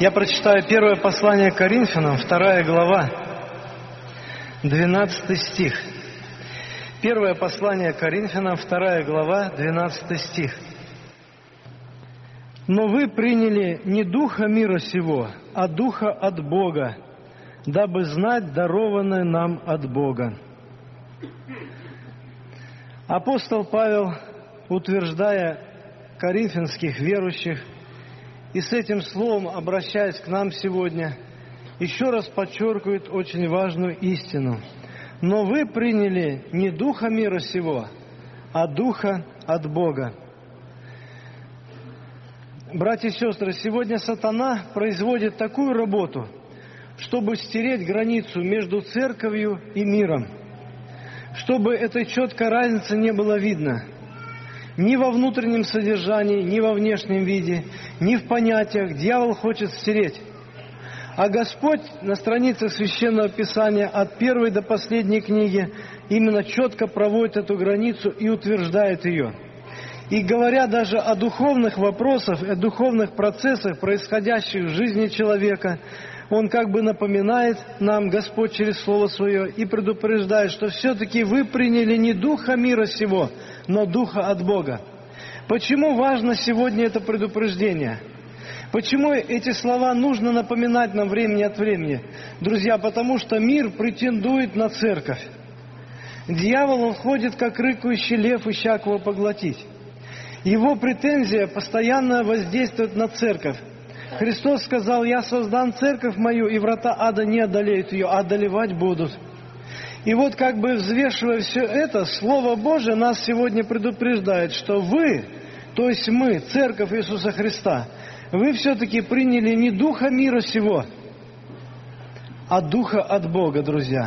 Я прочитаю первое послание к Коринфянам, 2 глава, 12 стих. Первое послание к Коринфянам, 2 глава, 12 стих. «Но вы приняли не духа мира сего, а духа от Бога, дабы знать дарованное нам от Бога». Апостол Павел, утверждая коринфянских верующих, и с этим словом, обращаясь к нам сегодня, еще раз подчеркивает очень важную истину. «Но вы приняли не духа мира сего, а духа от Бога». Братья и сестры, сегодня сатана производит такую работу, чтобы стереть границу между церковью и миром, чтобы этой четкой разницы не было видно ни во внутреннем содержании, ни во внешнем виде, ни в понятиях. Дьявол хочет стереть. А Господь на страницах Священного Писания от первой до последней книги именно четко проводит эту границу и утверждает ее. И говоря даже о духовных вопросах, о духовных процессах, происходящих в жизни человека, Он как бы напоминает нам, Господь, через Слово Свое, и предупреждает, что все-таки вы приняли не духа мира сего, но духа от Бога. Почему важно сегодня это предупреждение? Почему эти слова нужно напоминать нам времени от времени? Друзья, потому что мир претендует на церковь. Дьявол, он ходит, как рыкающий лев, ища кого поглотить. Его претензия постоянно воздействует на церковь. Христос сказал: «Я создам церковь мою, и врата ада не одолеют ее, а одолевать будут». И вот как бы взвешивая все это, Слово Божие нас сегодня предупреждает, что вы, то есть мы, Церковь Иисуса Христа, вы все-таки приняли не духа мира сего, а духа от Бога, друзья.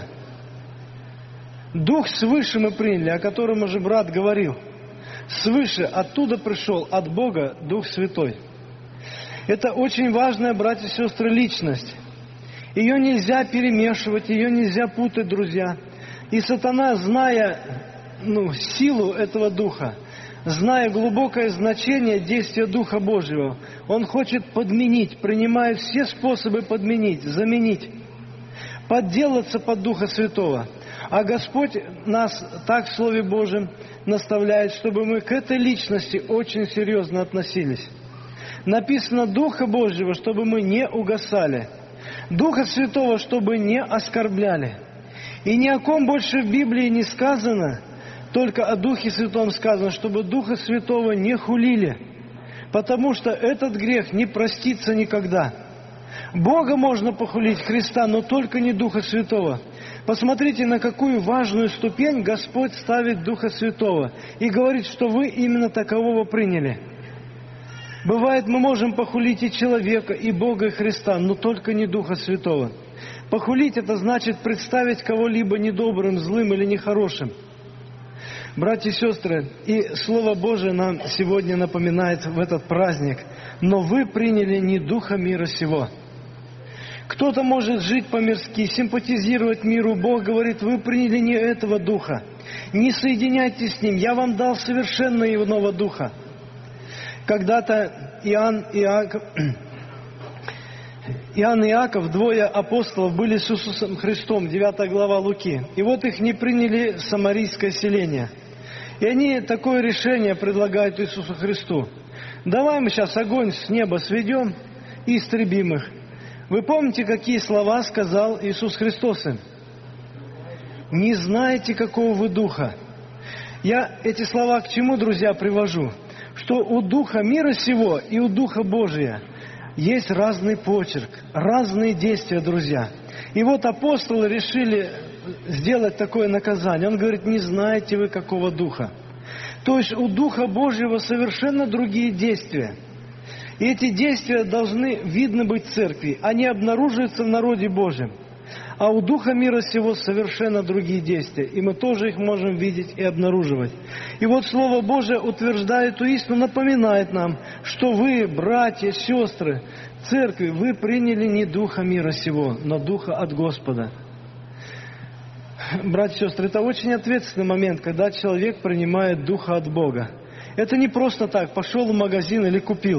Дух свыше мы приняли, о котором уже брат говорил. Свыше, оттуда пришел, от Бога, Дух Святой. Это очень важная, братья и сестры, личность. Ее нельзя перемешивать, ее нельзя путать, друзья. И сатана, зная силу этого Духа, зная глубокое значение действия Духа Божьего, он хочет подменить, принимает все способы подменить, заменить, подделаться под Духа Святого. А Господь нас так в Слове Божьем наставляет, чтобы мы к этой личности очень серьезно относились. Написано: Духа Божьего, чтобы мы не угасали. Духа Святого, чтобы не оскорбляли. И ни о ком больше в Библии не сказано, только о Духе Святом сказано, чтобы Духа Святого не хулили, потому что этот грех не простится никогда. Бога можно похулить, Христа, но только не Духа Святого. Посмотрите, на какую важную ступень Господь ставит Духа Святого и говорит, что вы именно такового приняли. Бывает, мы можем похулить и человека, и Бога, и Христа, но только не Духа Святого. Похулить — это значит представить кого-либо недобрым, злым или нехорошим. Братья и сестры, и Слово Божие нам сегодня напоминает в этот праздник: «Но вы приняли не духа мира сего». Кто-то может жить по-мирски, симпатизировать миру. Бог говорит: вы приняли не этого духа. Не соединяйтесь с ним. Я вам дал совершенно иного духа. Когда-то Иоанн и Иаков, двое апостолов, были с Иисусом Христом, 9 глава Луки. И вот их не приняли в самарийское селение. И они такое решение предлагают Иисусу Христу: давай мы сейчас огонь с неба сведем и истребим их. Вы помните, какие слова сказал Иисус Христос им? Не знаете, какого вы духа. Я эти слова к чему, друзья, привожу? Что у духа мира сего и у духа Божия есть разный почерк, разные действия, друзья. И вот апостолы решили сделать такое наказание. Он говорит: не знаете вы, какого духа. То есть у Духа Божьего совершенно другие действия. И эти действия должны видно быть в церкви. Они обнаруживаются в народе Божьем. А у Духа мира сего совершенно другие действия. И мы тоже их можем видеть и обнаруживать. И вот Слово Божие утверждает эту истину, напоминает нам, что вы, братья, сестры, церкви, вы приняли не Духа мира сего, но Духа от Господа. Братья и сестры, это очень ответственный момент, когда человек принимает Духа от Бога. Это не просто так, пошел в магазин или купил.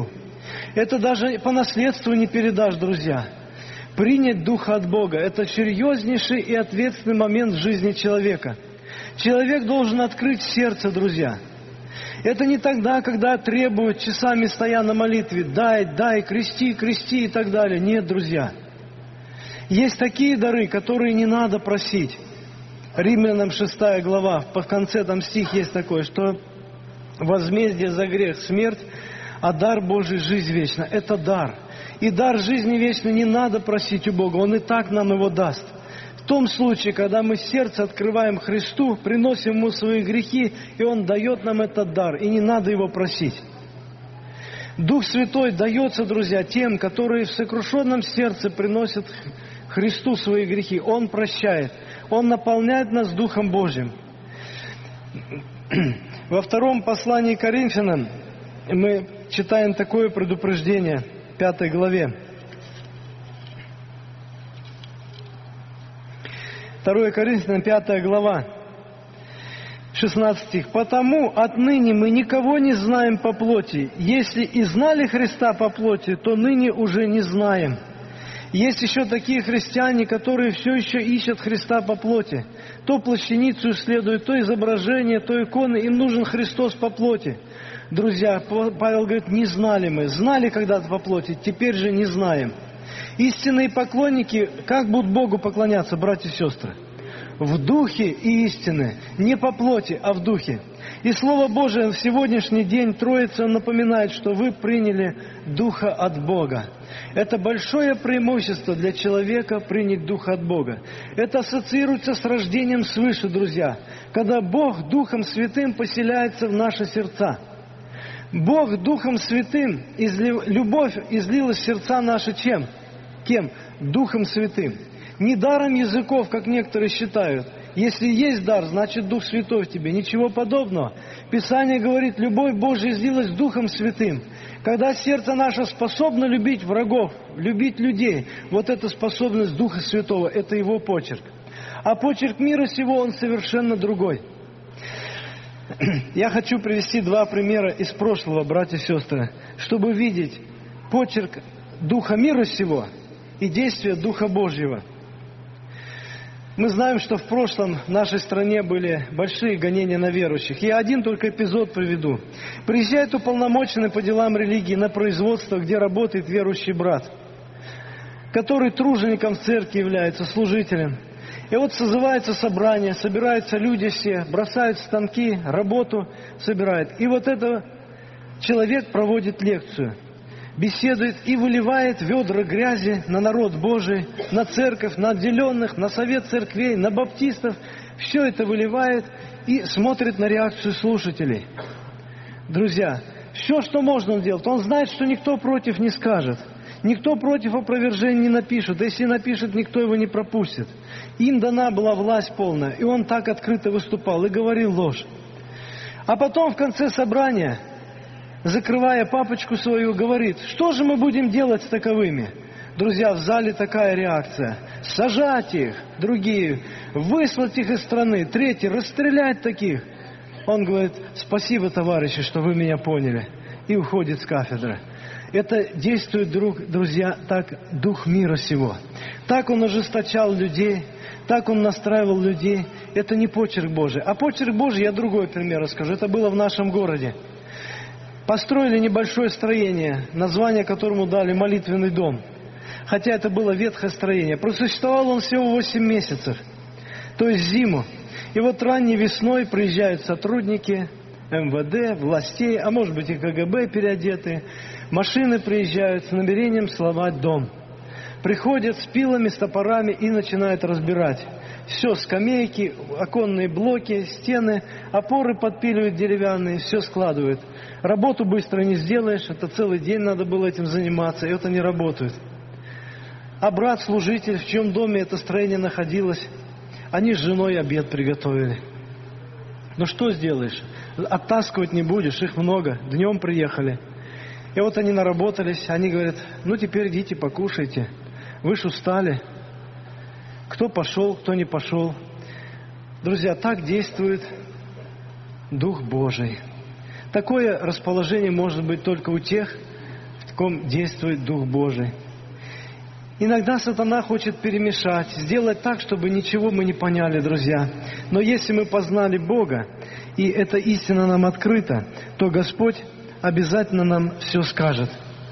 Это даже по наследству не передашь, друзья. Принять Духа от Бога – это серьезнейший и ответственный момент в жизни человека. Человек должен открыть сердце, друзья. Это не тогда, когда требуют, часами стоя на молитве, дай, крести и так далее. Нет, друзья. Есть такие дары, которые не надо просить. Римлянам 6 глава, в конце там стих есть такой, что возмездие за грех – смерть, а дар Божий – жизнь вечная. Это дар. И дар жизни вечной не надо просить у Бога, Он и так нам его даст. В том случае, когда мы сердце открываем Христу, приносим Ему свои грехи, и Он дает нам этот дар, и не надо его просить. Дух Святой дается, друзья, тем, которые в сокрушенном сердце приносят Христу свои грехи. Он прощает, Он наполняет нас Духом Божьим. Во втором послании к Коринфянам мы читаем такое предупреждение, 5 главе. 2 Коринфянам, 5 глава, 16 стих. «Потому отныне мы никого не знаем по плоти. Если и знали Христа по плоти, то ныне уже не знаем». Есть еще такие христиане, которые все еще ищут Христа по плоти. То плащаницу исследуют, то изображение, то иконы. Им нужен Христос по плоти. Друзья, Павел говорит, не знали мы. Знали когда-то по плоти, теперь же не знаем. Истинные поклонники, как будут Богу поклоняться, братья и сестры? В духе и истины. Не по плоти, а в духе. И Слово Божие в сегодняшний день Троица напоминает, что вы приняли Духа от Бога. Это большое преимущество для человека принять Духа от Бога. Это ассоциируется с рождением свыше, друзья. Когда Бог Духом Святым поселяется в наши сердца. Бог Духом Святым, любовь излилась в сердца наши чем? Кем? Духом Святым. Не даром языков, как некоторые считают. Если есть дар, значит Дух Святой в тебе. Ничего подобного. Писание говорит, любовь Божия излилась Духом Святым. Когда сердце наше способно любить врагов, любить людей, вот эта способность Духа Святого, это Его почерк. А почерк мира сего, он совершенно другой. Я хочу привести 2 примера из прошлого, братья и сестры, чтобы видеть почерк Духа мира сего и действия Духа Божьего. Мы знаем, что в прошлом в нашей стране были большие гонения на верующих. Я один только эпизод приведу. Приезжает уполномоченный по делам религии на производство, где работает верующий брат, который тружеником в церкви является, служителем. И вот созывается собрание, собираются люди все, бросают станки, работу собирают. И вот этот человек проводит лекцию. Беседует и выливает ведра грязи на народ Божий, на церковь, на отделенных, на совет церквей, на баптистов. Все это выливает и смотрит на реакцию слушателей. Друзья, все, что можно, он делает. Он знает, что никто против не скажет. Никто против опровержения не напишет. Если напишет, никто его не пропустит. Им дана была власть полная. И он так открыто выступал и говорил ложь. А потом в конце собрания, закрывая папочку свою, говорит, что же мы будем делать с таковыми? Друзья, в зале такая реакция. Сажать их, другие, выслать их из страны, третий, расстрелять таких. Он говорит, спасибо, товарищи, что вы меня поняли. И уходит с кафедры. Это действует, друзья, так дух мира сего. Так он ожесточал людей, так он настраивал людей. Это не почерк Божий. А почерк Божий, я другой пример расскажу. Это было в нашем городе. Построили небольшое строение, название которому дали молитвенный дом. Хотя это было ветхое строение. Просуществовал он всего 8 месяцев, то есть зиму. И вот ранней весной приезжают сотрудники МВД, властей, а может быть и КГБ переодетые. Машины приезжают с намерением сломать дом. Приходят с пилами, с топорами и начинают разбирать. Все, скамейки, оконные блоки, стены, опоры подпиливают деревянные, все складывают. Работу быстро не сделаешь, это целый день надо было этим заниматься, и это не работает. А брат-служитель, в чьем доме это строение находилось, они с женой обед приготовили. Ну что сделаешь? Оттаскивать не будешь, их много, днем приехали. И вот они наработались, они говорят, ну теперь идите покушайте, вы ж устали. Кто пошел, кто не пошел. Друзья, так действует Дух Божий. Такое расположение может быть только у тех, в ком действует Дух Божий. Иногда сатана хочет перемешать, сделать так, чтобы ничего мы не поняли, друзья. Но если мы познали Бога, и эта истина нам открыта, то Господь обязательно нам все скажет.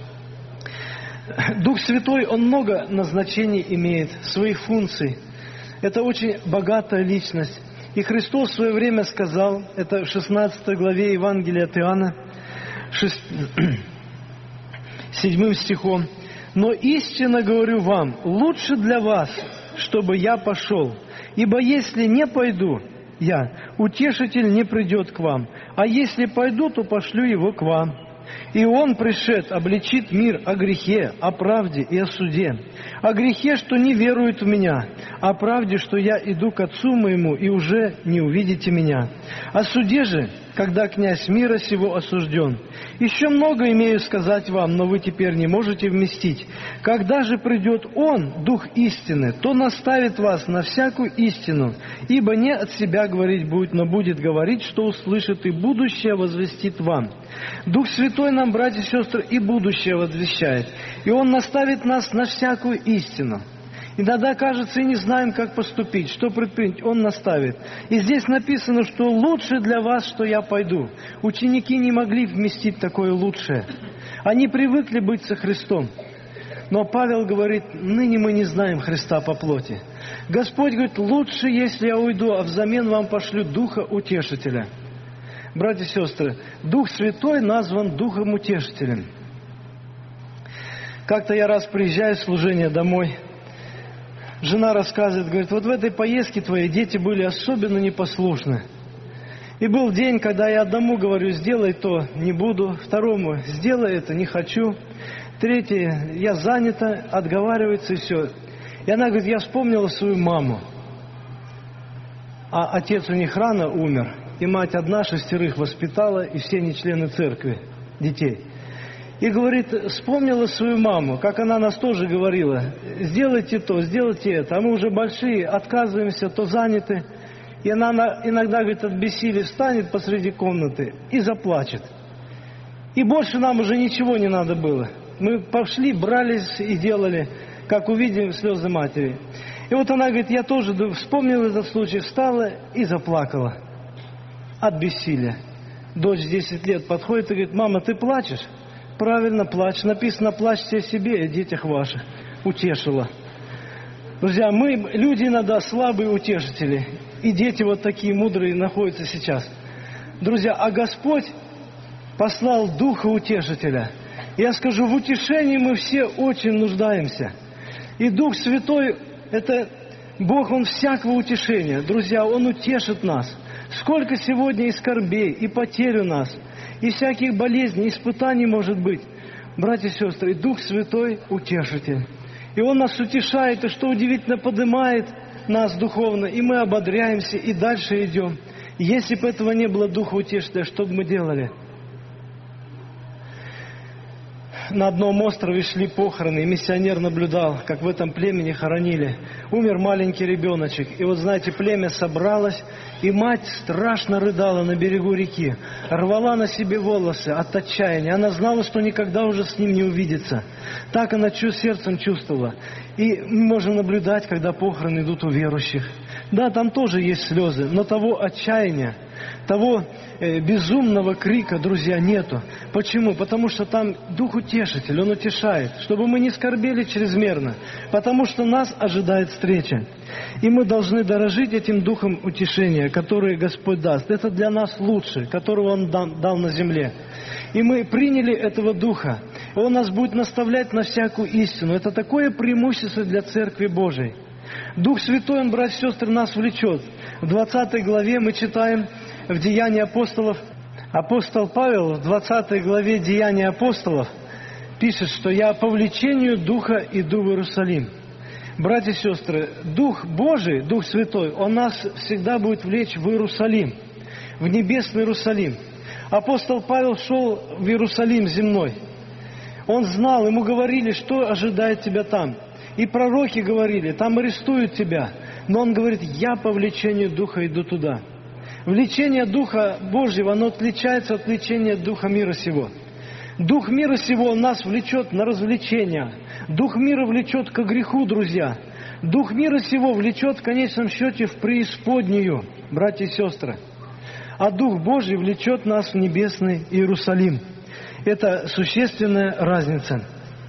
Дух Святой, Он много назначений имеет, своих функций. Это очень богатая личность. И Христос в свое время сказал, это в 16 главе Евангелия от Иоанна, 7 стихом: «Но истинно говорю вам, лучше для вас, чтобы я пошел. Ибо если не пойду я, утешитель не придет к вам. А если пойду, то пошлю его к вам. И он, пришед, обличит мир о грехе, о правде и о суде. О грехе, что не веруют в меня, о правде, что я иду к Отцу моему, и уже не увидите меня. О суде же, когда князь мира сего осужден. Еще много имею сказать вам, но вы теперь не можете вместить. Когда же придет Он, Дух истины, то наставит вас на всякую истину, ибо не от себя говорить будет, но будет говорить, что услышит, и будущее возвестит вам». Дух Святой нам, братья и сестры, и будущее возвещает. И Он наставит нас на всякую истину. Иногда, кажется, и не знаем, как поступить, что предпринять. Он наставит. И здесь написано, что лучше для вас, что я пойду. Ученики не могли вместить такое лучшее. Они привыкли быть со Христом. Но Павел говорит, ныне мы не знаем Христа по плоти. Господь говорит, лучше, если я уйду, а взамен вам пошлю Духа Утешителя. Братья и сестры, Дух Святой назван Духом Утешителем. Как-то я раз приезжаю в служение домой, жена рассказывает, говорит, вот в этой поездке твои дети были особенно непослушны. И был день, когда я одному говорю, сделай то, не буду, второму, сделай это, не хочу, третье, я занята, отговаривается и все. И она говорит, я вспомнила свою маму, а отец у них рано умер, и мать одна 6 воспитала, и все не члены церкви, детей. И говорит, вспомнила свою маму, как она нас тоже говорила, сделайте то, сделайте это, а мы уже большие, отказываемся, то заняты. И она иногда, говорит, от бессилия встанет посреди комнаты и заплачет. И больше нам уже ничего не надо было. Мы пошли, брались и делали, как увидим слезы матери. И вот она говорит, я тоже вспомнила этот случай, встала и заплакала от бессилия. Дочь 10 лет подходит и говорит, мама, ты плачешь? Правильно, плачь. Написано, плачьте о себе и о детях ваших. Утешила. Друзья, мы, люди, иногда слабые утешители. И дети вот такие мудрые находятся сейчас. Друзья, а Господь послал Духа Утешителя. Я скажу, в утешении мы все очень нуждаемся. И Дух Святой, это Бог, Он всякого утешения. Друзья, Он утешит нас. Сколько сегодня и скорбей, и потерь у нас, и всяких болезней, испытаний может быть. Братья и сестры, Дух Святой Утешитель. И Он нас утешает, и что удивительно, поднимает нас духовно, и мы ободряемся, и дальше идем. Если бы этого не было Духа Утешителя, что бы мы делали? На одном острове шли похороны, и миссионер наблюдал, как в этом племени хоронили. Умер маленький ребеночек. И вот, знаете, племя собралось, и мать страшно рыдала на берегу реки. Рвала на себе волосы от отчаяния. Она знала, что никогда уже с ним не увидится. Так она сердцем чувствовала. И мы можем наблюдать, когда похороны идут у верующих. Да, там тоже есть слезы, но того отчаяния, того безумного крика, друзья, нету. Почему? Потому что там Дух Утешитель, Он утешает, чтобы мы не скорбели чрезмерно, потому что нас ожидает встреча. И мы должны дорожить этим Духом утешения, который Господь даст. Это для нас лучше, которого Он дал на земле. И мы приняли этого Духа. Он нас будет наставлять на всякую истину. Это такое преимущество для Церкви Божией. Дух Святой, Он, братья и сестры, нас влечет. В 20 главе мы читаем в Деянии апостолов. Апостол Павел в 20 главе Деяний апостолов пишет, что «Я по влечению Духа иду в Иерусалим». Братья и сестры, Дух Божий, Дух Святой, Он нас всегда будет влечь в Иерусалим, в небесный Иерусалим. Апостол Павел шел в Иерусалим земной. Он знал, ему говорили, что ожидает тебя там. И пророки говорили, там арестуют тебя. Но он говорит, я по влечению Духа иду туда. Влечение Духа Божьего, оно отличается от влечения Духа мира сего. Дух мира сего нас влечет на развлечения. Дух мира влечет ко греху, друзья. Дух мира сего влечет в конечном счете в преисподнюю, братья и сестры. А Дух Божий влечет нас в небесный Иерусалим. Это существенная разница.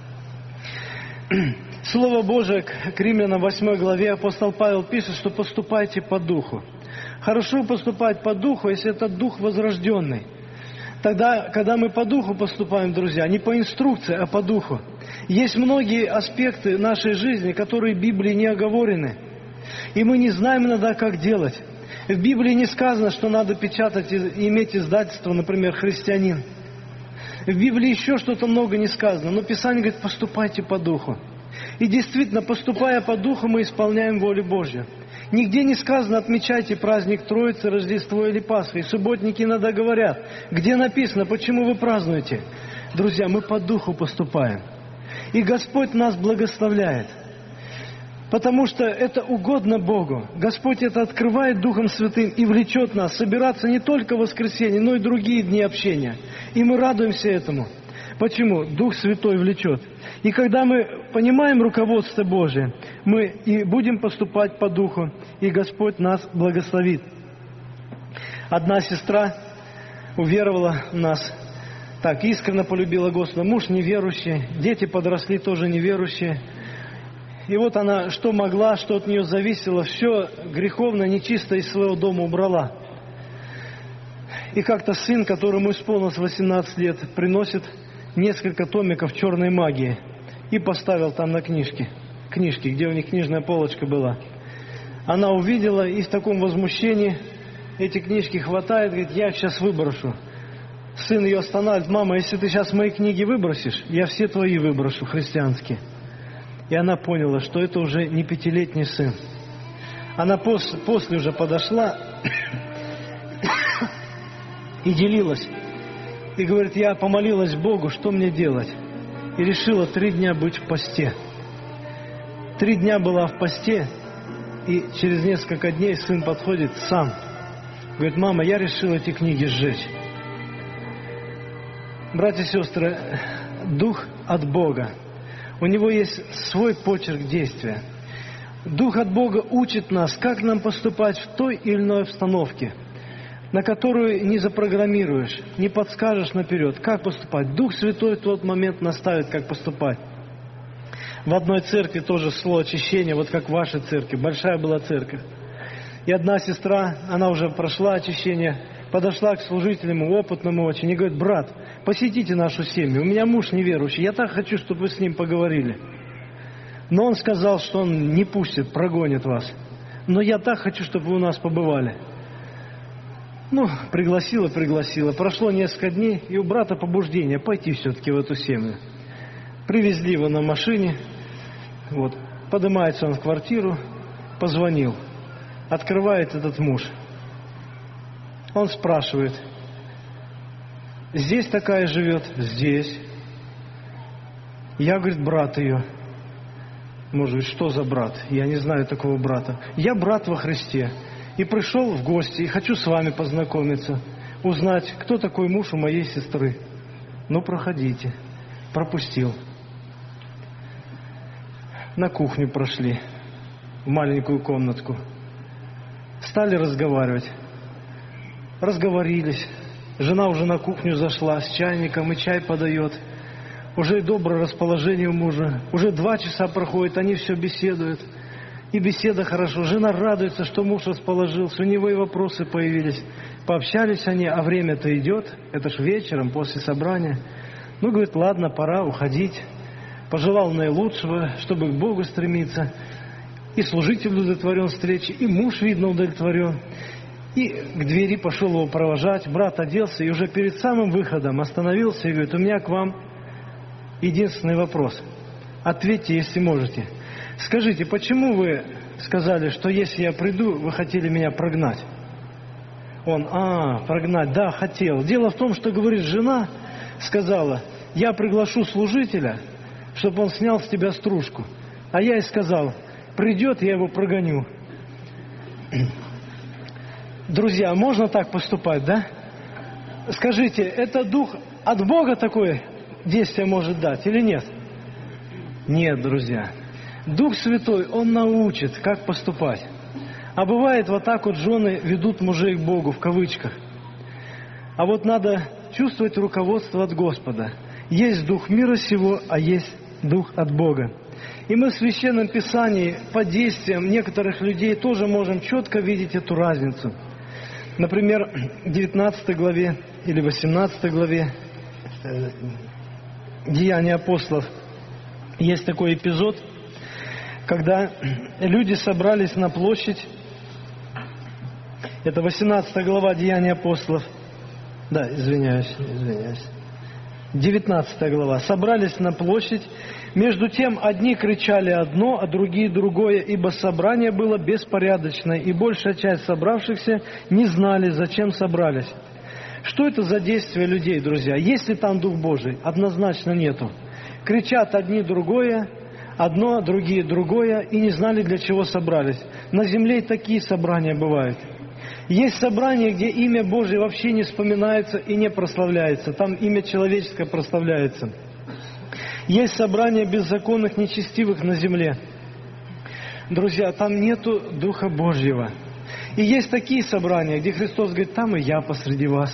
Слово Божие к Римлянам 8 главе апостол Павел пишет, что поступайте по Духу. Хорошо поступать по Духу, если это Дух возрожденный. Тогда, когда мы по Духу поступаем, друзья, не по инструкции, а по Духу. Есть многие аспекты нашей жизни, которые в Библии не оговорены. И мы не знаем иногда, как делать. В Библии не сказано, что надо печатать и иметь издательство, например, «Христианин». В Библии еще что-то много не сказано, но Писание говорит, поступайте по Духу. И действительно, поступая по Духу, мы исполняем волю Божью. Нигде не сказано, отмечайте праздник Троицы, Рождество или Пасха. И субботники иногда говорят, где написано, почему вы празднуете? Друзья, мы по Духу поступаем. И Господь нас благословляет. Потому что это угодно Богу. Господь это открывает Духом Святым и влечет нас собираться не только в воскресенье, но и другие дни общения. И мы радуемся этому. Почему? Дух Святой влечет. И когда мы понимаем руководство Божие, мы и будем поступать по Духу, и Господь нас благословит. Одна сестра уверовала в нас, так искренне полюбила Господа. Муж неверующий, дети подросли тоже неверующие. И вот она, что могла, что от нее зависело, все греховное, нечистое из своего дома убрала. И как-то сын, которому исполнилось 18 лет, приносит несколько томиков черной магии и поставил там на книжки, где у них книжная полочка была. Она увидела и в таком возмущении эти книжки хватает, говорит, я их сейчас выброшу. Сын ее останавливает, мама, если ты сейчас мои книги выбросишь, я все твои выброшу, христианские. И она поняла, что это уже не 5-летний сын. Она после уже подошла и делилась. И говорит, я помолилась Богу, что мне делать? И решила 3 дня быть в посте. 3 дня была в посте, и через несколько дней сын подходит сам. Говорит, мама, я решил эти книги сжечь. Братья и сестры, Дух от Бога. У Него есть свой почерк действия. Дух от Бога учит нас, как нам поступать в той или иной обстановке, на которую не запрограммируешь, не подскажешь наперед, как поступать. Дух Святой в тот момент наставит, как поступать. В одной церкви тоже шло очищение, вот как в вашей церкви, большая была церковь. И одна сестра, она уже прошла очищение, подошла к служителям, опытному очень, и говорит, брат, посетите нашу семью, у меня муж неверующий, я так хочу, чтобы вы с ним поговорили. Но он сказал, что он не пустит, прогонит вас. Но я так хочу, чтобы вы у нас побывали. Ну, пригласила. Прошло несколько дней, и у брата побуждение пойти все-таки в эту семью. Привезли его на машине, вот, поднимается он в квартиру, позвонил. Открывает этот муж. Он спрашивает, здесь такая живет? Здесь. Я, говорит, брат ее. Может быть, что за брат? Я не знаю такого брата. Я брат во Христе. И пришел в гости, и хочу с вами познакомиться, узнать, кто такой муж у моей сестры. Ну, проходите. Пропустил. На кухню прошли, в маленькую комнатку. Стали разговаривать. Разговорились. Жена уже на кухню зашла с чайником, и чай подает. Уже доброе расположение у мужа. Уже 2 часа проходит, они все беседуют. И беседа хорошо. Жена радуется, что муж расположился. У него и вопросы появились. Пообщались они, а время-то идет. Это ж вечером, после собрания. Ну, говорит, ладно, пора уходить. Пожелал наилучшего, чтобы к Богу стремиться. И служитель удовлетворен встрече, и муж, видно, удовлетворен. И к двери пошел его провожать. Брат оделся, и уже перед самым выходом остановился и говорит, у меня к вам единственный вопрос. Ответьте, если можете. Скажите, почему вы сказали, что если я приду, вы хотели меня прогнать? Он, прогнать, да, хотел. Дело в том, что, говорит, жена сказала, я приглашу служителя, чтобы он снял с тебя стружку. А я ей сказал, придет, я его прогоню. Друзья, можно так поступать, да? Скажите, это дух от Бога такой действия может дать или нет? Нет, друзья. Дух Святой, Он научит, как поступать. А бывает вот так вот жены ведут мужей к Богу, в кавычках. А вот надо чувствовать руководство от Господа. Есть дух мира сего, а есть дух от Бога. И мы в Священном Писании по действиям некоторых людей тоже можем четко видеть эту разницу. Например, в 19 главе или 18 главе Деяний апостолов есть такой эпизод, когда люди собрались на площадь. Это 18 глава Деяний апостолов. Да, извиняюсь. 19 глава. Собрались на площадь. Между тем, одни кричали одно, а другие другое, ибо собрание было беспорядочное, и большая часть собравшихся не знали, зачем собрались. Что это за действие людей, друзья? Есть ли там Дух Божий? Однозначно нету. Кричат одни другое, одно, другие другое, и не знали, для чего собрались. На земле и такие собрания бывают. Есть собрания, где имя Божие вообще не вспоминается и не прославляется. Там имя человеческое прославляется. Есть собрания беззаконных, нечестивых на земле. Друзья, там нету Духа Божьего. И есть такие собрания, где Христос говорит, там и я посреди вас.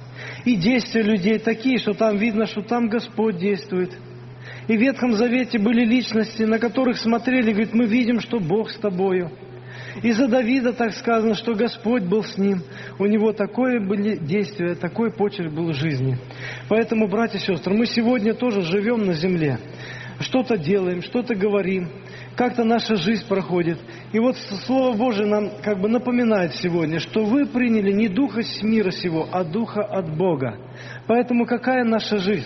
И действия людей такие, что там видно, что там Господь действует. И в Ветхом Завете были личности, на которых смотрели, говорит, мы видим, что Бог с тобою. И за Давида так сказано, что Господь был с ним. У него такое были действия, такой почерк был в жизни. Поэтому, братья и сестры, мы сегодня тоже живем на земле. Что-то делаем, что-то говорим. Как-то наша жизнь проходит. И вот Слово Божие нам как бы напоминает сегодня, что вы приняли не духа мира сего, а духа от Бога. Поэтому какая наша жизнь?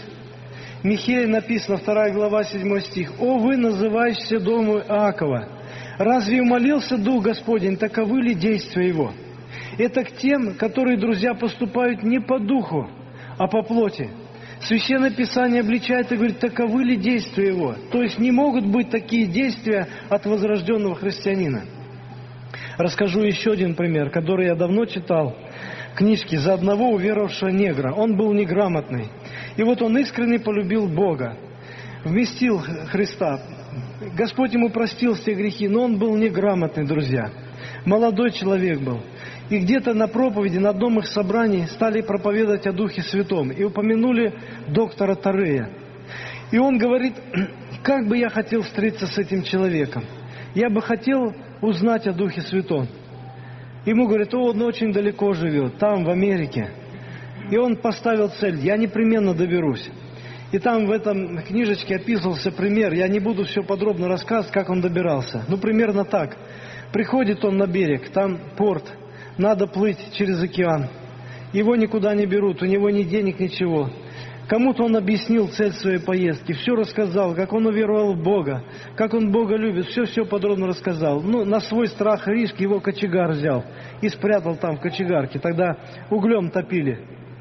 Михея написано, 2 глава, 7 стих. «О, вы, называющиеся дому Иакова, разве умолился Дух Господень, таковы ли действия Его?» Это к тем, которые, друзья, поступают не по духу, а по плоти. Священное Писание обличает и говорит, таковы ли действия Его? То есть не могут быть такие действия от возрожденного христианина. Расскажу еще один пример, который я давно читал. Книжки за одного уверовавшего негра. Он был неграмотный. И вот он искренне полюбил Бога. Вместил Христа. Господь ему простил все грехи, но он был неграмотный, друзья. Молодой человек был. И где-то на проповеди, на одном их собрании стали проповедовать о Духе Святом. И упомянули доктора Тарея. И он говорит, как бы я хотел встретиться с этим человеком. Я бы хотел узнать о Духе Святом. Ему говорят, он очень далеко живет, там, в Америке. И он поставил цель, я непременно доберусь. И там в этом книжечке описывался пример, я не буду все подробно рассказывать, как он добирался. Ну, примерно так. Приходит он на берег, там порт, надо плыть через океан. Его никуда не берут, у него ни денег, ничего. Кому-то он объяснил цель своей поездки, все рассказал, как он уверовал в Бога, как он Бога любит, все подробно рассказал. Ну, на свой страх и риск его кочегар взял и спрятал там в кочегарке. Тогда углем топили,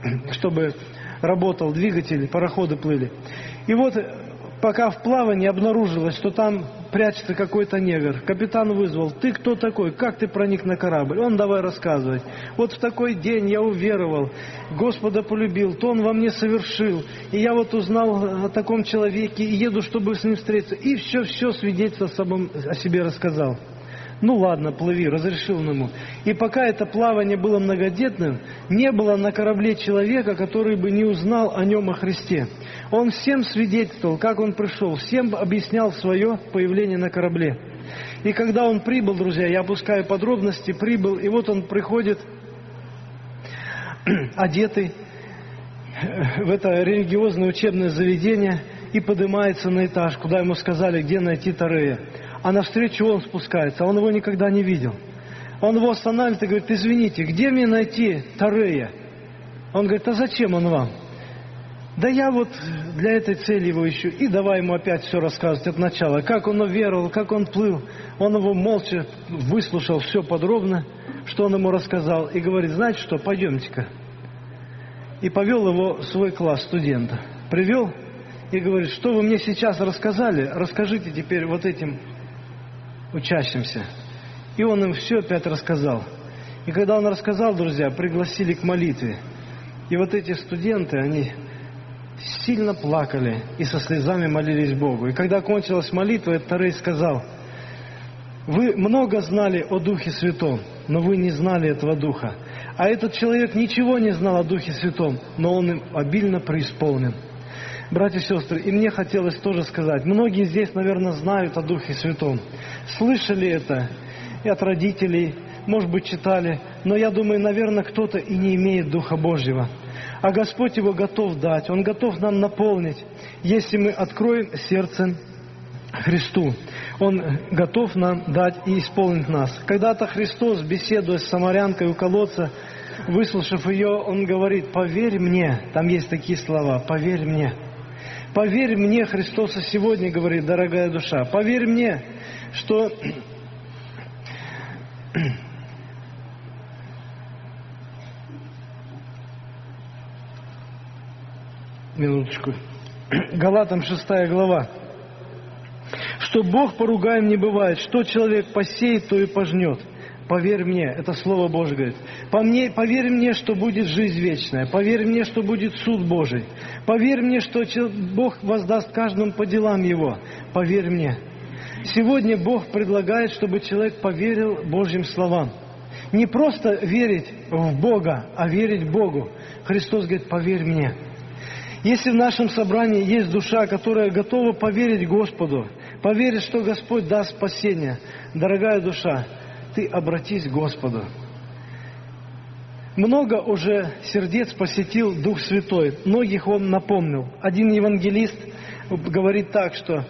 чтобы работал двигатель, пароходы плыли. И вот пока в плавании обнаружилось, что там прячется какой-то негр. Капитан вызвал, ты кто такой, как ты проник на корабль? Он давай рассказывать. Вот в такой день я уверовал, Господа полюбил, то Он во мне совершил. И я вот узнал о таком человеке и еду, чтобы с ним встретиться. И все свидетельство о себе рассказал. Ну ладно, плыви, разрешил он ему. И пока это плавание было многодетным, не было на корабле человека, который бы не узнал о нем, о Христе. Он всем свидетельствовал, как он пришел, всем объяснял свое появление на корабле. И когда он прибыл, друзья, я опускаю подробности, прибыл, и вот он приходит, одетый в это религиозное учебное заведение, и поднимается на этаж, куда ему сказали, где найти Тарея. А навстречу он спускается, а он его никогда не видел. Он его останавливает и говорит, извините, где мне найти Тарея? Он говорит, а зачем он вам? Да я вот для этой цели его ищу. И давай ему опять все рассказывать от начала. Как он уверовал, как он плыл. Он его молча выслушал все подробно, что он ему рассказал. И говорит, знаете что, пойдемте-ка. И повел его в свой класс студента. Привел и говорит, что вы мне сейчас рассказали, расскажите теперь вот этим учащимся. И он им все опять рассказал. И когда он рассказал, друзья, пригласили к молитве. И вот эти студенты, они сильно плакали и со слезами молились Богу. И когда кончилась молитва, этот Рей сказал: «Вы много знали о Духе Святом, но вы не знали этого Духа. А этот человек ничего не знал о Духе Святом, но он им обильно преисполнен». Братья и сестры, и мне хотелось тоже сказать, многие здесь, наверное, знают о Духе Святом, слышали это и от родителей, может быть, читали, но я думаю, наверное, кто-то и не имеет Духа Божьего. А Господь его готов дать, Он готов нам наполнить, если мы откроем сердце Христу. Он готов нам дать и исполнить нас. Когда-то Христос, беседуя с самарянкой у колодца, выслушав ее, Он говорит: «Поверь мне», там есть такие слова, «поверь мне». Поверь мне, Христос и сегодня говорит, дорогая душа, поверь мне, что минуточку. Галатам 6 глава. Что Бог поругаем не бывает, что человек посеет, то и пожнет. Поверь мне, это Слово Божье говорит. Поверь мне, что будет жизнь вечная. Поверь мне, что будет суд Божий. Поверь мне, что Бог воздаст каждому по делам его. Поверь мне. Сегодня Бог предлагает, чтобы человек поверил Божьим словам. Не просто верить в Бога, а верить Богу. Христос говорит: поверь мне. Если в нашем собрании есть душа, которая готова поверить Господу, поверить, что Господь даст спасение, дорогая душа, ты обратись к Господу. Много уже сердец посетил Дух Святой, многих Он напомнил. Один евангелист говорит так, что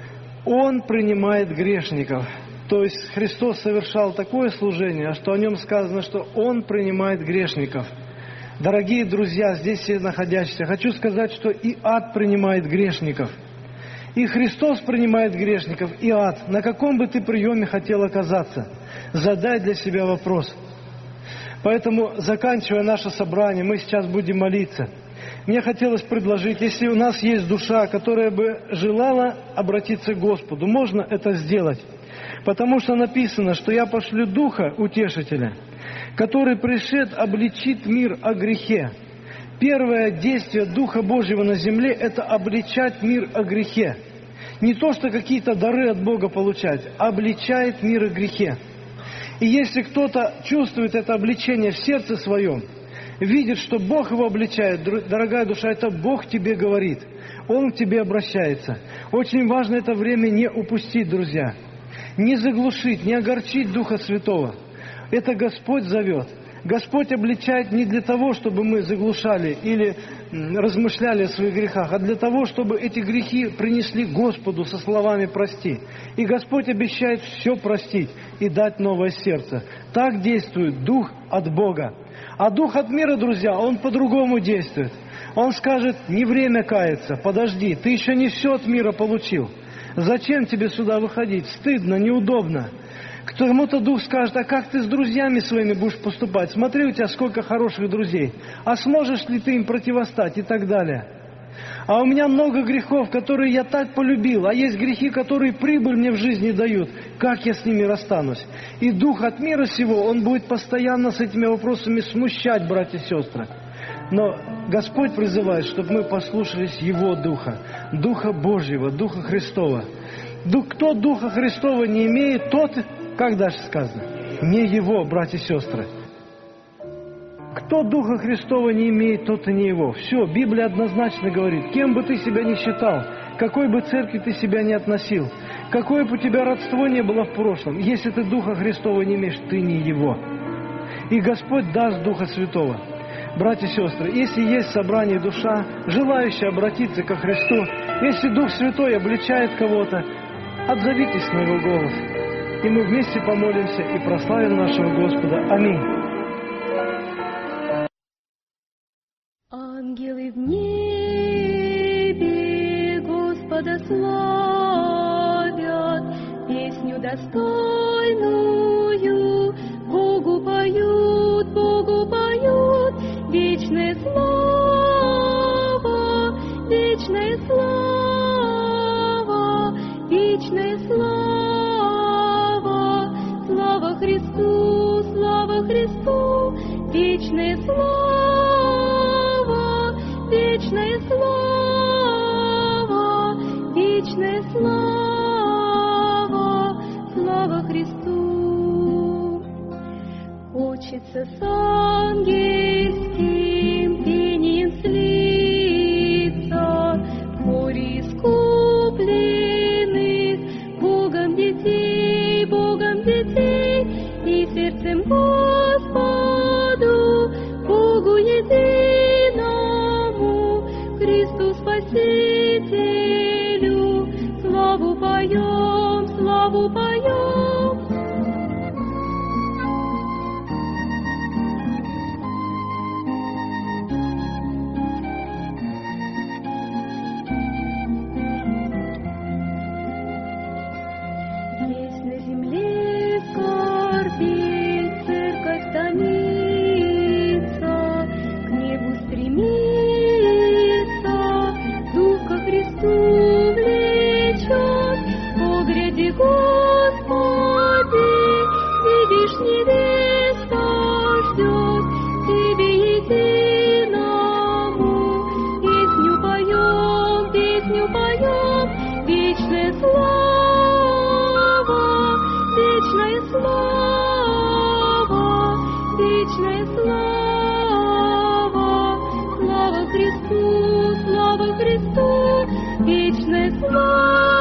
Он принимает грешников. То есть Христос совершал такое служение, что о Нем сказано, что Он принимает грешников. Дорогие друзья, здесь все находящиеся, хочу сказать, что и ад принимает грешников. И Христос принимает грешников, и ад. На каком бы ты приеме хотел оказаться? Задай для себя вопрос. Поэтому, заканчивая наше собрание, мы сейчас будем молиться. Мне хотелось предложить, если у нас есть душа, которая бы желала обратиться к Господу, можно это сделать. Потому что написано, что я пошлю Духа Утешителя, который пришед обличит мир о грехе. Первое действие Духа Божьего на земле – это обличать мир о грехе. Не то, что какие-то дары от Бога получать, а обличает мир о грехе. И если кто-то чувствует это обличение в сердце своем, видит, что Бог его обличает, дорогая душа, это Бог тебе говорит. Он к тебе обращается. Очень важно это время не упустить, друзья. Не заглушить, не огорчить Духа Святого. Это Господь зовет. Господь обличает не для того, чтобы мы заглушали или размышляли о своих грехах, а для того, чтобы эти грехи принесли Господу со словами «прости». И Господь обещает все простить и дать новое сердце. Так действует Дух от Бога. А Дух от мира, друзья, Он по-другому действует. Он скажет: не время каяться, подожди, ты еще не все от мира получил. Зачем тебе сюда выходить? Стыдно, неудобно. Кому-то Дух скажет: а как ты с друзьями своими будешь поступать? Смотри, у тебя сколько хороших друзей. А сможешь ли ты им противостать? И так далее. А у меня много грехов, которые я так полюбил. А есть грехи, которые прибыль мне в жизни дают. Как я с ними расстанусь? И Дух от мира сего, он будет постоянно с этими вопросами смущать, братья и сестры. Но Господь призывает, чтобы мы послушались Его Духа. Духа Божьего, Духа Христова. Кто Духа Христова не имеет, тот... Как дальше сказано? Не его, братья и сестры. Кто Духа Христова не имеет, тот и не его. Все, Библия однозначно говорит, кем бы ты себя ни считал, какой бы церкви ты себя ни относил, какое бы у тебя родство не было в прошлом, если ты Духа Христова не имеешь, ты не его. И Господь даст Духа Святого. Братья и сестры, если есть в собрании душа, желающая обратиться ко Христу, если Дух Святой обличает кого-то, отзовитесь на Его голос. И мы вместе помолимся и прославим нашего Господа. Аминь. Ангелы в небе Господа славят, песню достойную Богу поют, вечная слава, вечная слава, вечная слава. Слава Христу, вечная слава, вечная слава. сердце с ангельским пением слится, в хоре искупленных Богом детей, и сердцем Господу, Богу единому, Христу Спасителю, славу поем, славу поем. Здесь на земле скорби церковь томится, к небу стремится, дух ко Христу влечет. О, гряди, Господи, видишь, невеста ждет, Тебе единому песню поем, вечная слава, вечная слава, вечная слава, слава Христу, вечная слава.